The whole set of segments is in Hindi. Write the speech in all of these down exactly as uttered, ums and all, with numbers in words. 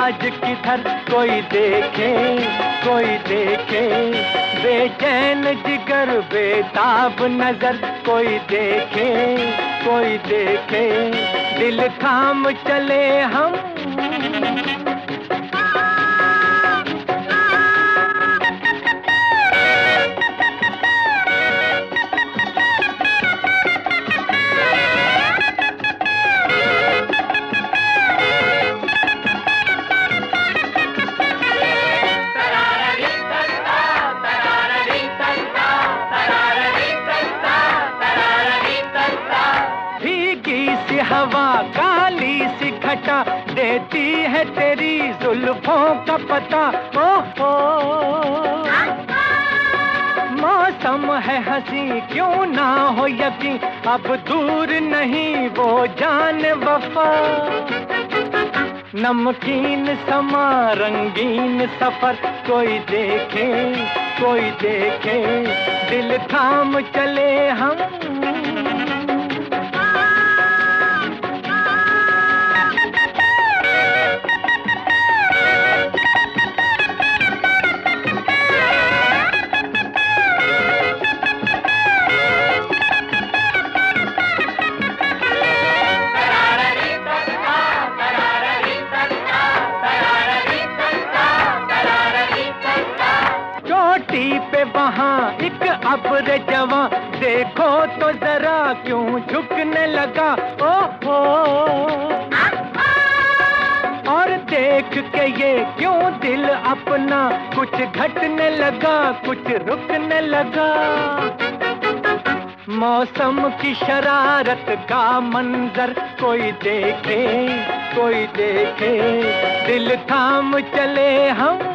आज किधर कोई देखे, कोई देखे। बेचैन जिगर बेताब नजर कोई देखे, कोई देखे। दिल थाम चले हम सी हवा काली सी घटा देती है तेरी जुल्फों का पता। ओहो मौसम है हंसी क्यों ना हो यकीन, अब दूर नहीं वो जान वफा। नमकीन समा रंगीन सफर कोई देखे, कोई देखे। दिल थाम चले हम पे वहाँ एक अब्र जवां, देखो तो जरा क्यों झुकने लगा। ओहो और देख के ये क्यों दिल अपना कुछ घटने लगा, कुछ रुकने लगा। मौसम की शरारत का मंजर कोई देखे, कोई देखे। दिल थाम चले हम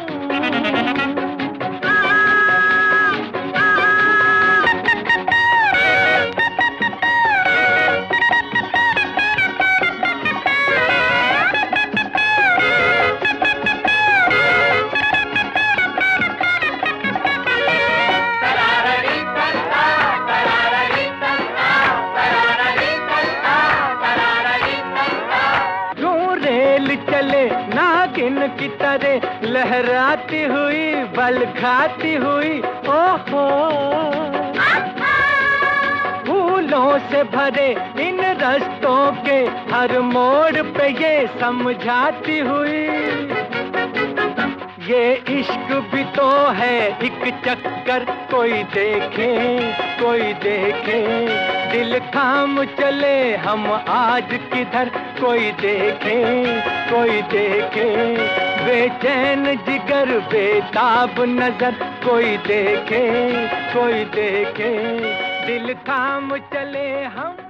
चले नागिन की तरह लहराती हुई बल खाती हुई। ओहो फूलों से भरे इन रस्तों के हर मोड़ पे ये समझाती हुई। ये इश्क भी तो है एक चक्कर कोई देखे, कोई देखे। दिल थाम चले हम आज किधर कोई देखे, कोई देखे। बेचैन जिगर बेताब नजर कोई देखे, कोई देखे। दिल थाम चले हम